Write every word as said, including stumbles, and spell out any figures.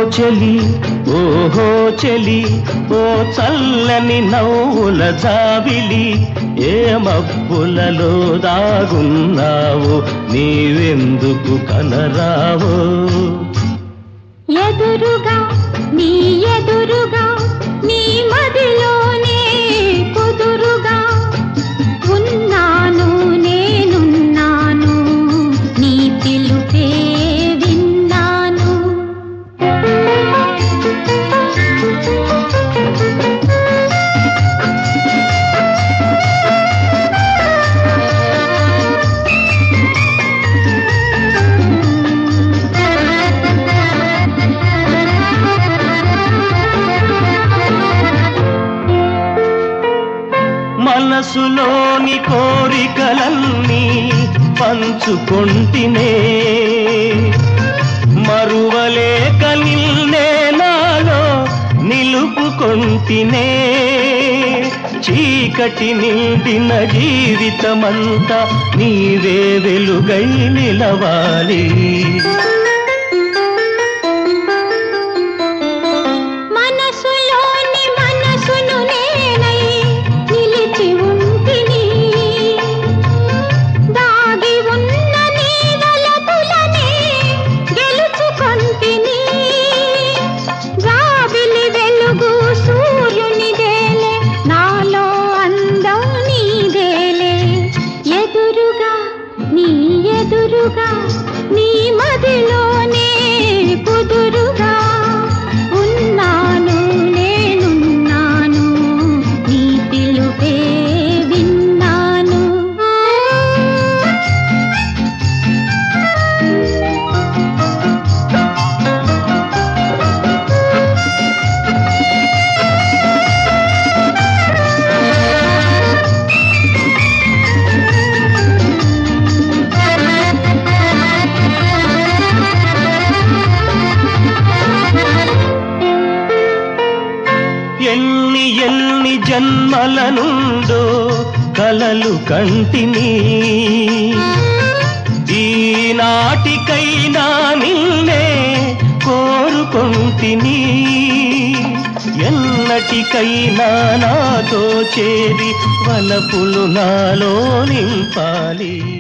చెలి ఓహో చెలి ఓ చల్లని నవ్వుల జాబిలి ఏ మబ్బులలో దాగున్నావు నీవెందుకు కనరావు ఎదురుగా నీ ఎదురుగా నీ మదిలోనే కుదురుగా ఉన్నాను నేనున్నాను నీ పిలుపే విన్నాను మనసులోని కోరికలన్నీ పంచుకొంటినే మరువలేక నిన్నే నాలో నిలుపుకొంటినే చీకటి నిండిన జీవితమంతా నీవే వెలుగై నిలవాలి ఎదురుగా నీ మదిలోనే కుదురుగా ఉన్నాను నేనున్నాను నీ పిలుపే విన్నాను ఎన్ని ఎన్ని జన్మల నుండో కలలు కంటిని ఈనాటికైనా నిన్నే కోరుకొంటిని ఎన్నటికైనా నాతో చేరి వలపులు నాలో నింపాలి.